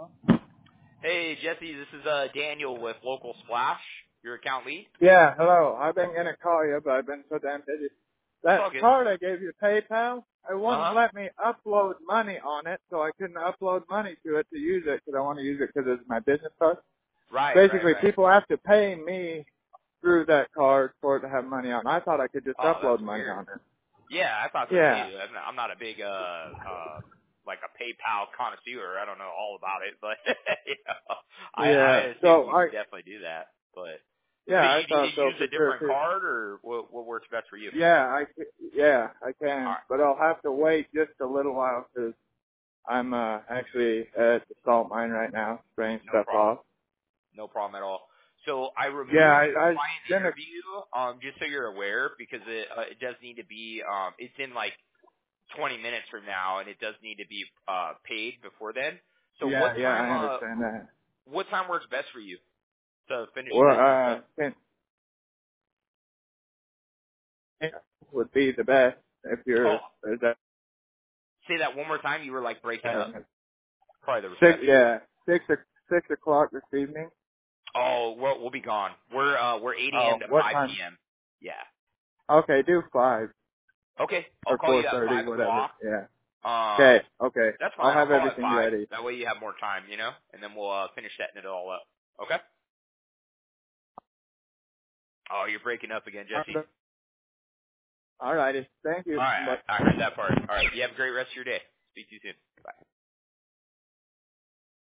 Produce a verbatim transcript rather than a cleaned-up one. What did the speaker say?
Hey, Jesse, this is uh, Daniel with Local Splash, your account lead. Yeah, hello. I've been gonna call you, but I've been so damn busy. It's That all good. card I gave you, PayPal, it wouldn't Uh-huh. let me upload money on it, so I couldn't upload money to it to use it because I want to use it because it's my business card. Right, right, Basically, right. people have to pay me through that card for it to have money on. I thought I could just Oh, that's upload money weird. on it. Yeah, I thought so Yeah, too. I'm not, I'm not a big, uh, uh, like a PayPal connoisseur. I don't know all about it, but you know, I, I yeah. assume So you I, can definitely do that. But so yeah, I you need thought to so use for a sure different too. card, or what, what works best for you? Yeah, I, c- yeah, I All can, right, but I'll have to wait just a little while because I'm uh, actually at the salt mine right now, spraying no stuff problem. off. No problem at all. So I Yeah, removed I, the I client gonna. interview, um, just so you're aware, because it, uh, it does need to be, um, it's in like twenty minutes from now, and it does need to be uh, paid before then. So Yeah, what yeah, time? I Uh, understand that. what time works best for you to finish Well, setting this uh, up? can, would be the best if you're Oh, is that say that one more time. You were like breaking uh, up. Probably the six. reception. Yeah, six o- six o'clock this evening. Oh, we'll we'll be gone. We're uh we're eight a m Oh, to what five time? p m. Yeah. Okay, do five Okay, I'll or call four you at thirty, five whatever. o'clock. Yeah. Okay, Um, okay. that's I'll fine. I'll have call at everything five. ready. That way you have more time, you know, and then we'll uh, finish setting it all up. Okay. Oh, you're breaking up again, Jesse. All righty. Thank you. All Bye. right, I I heard that part. All right, you have a great rest of your day. Speak to you soon. Bye.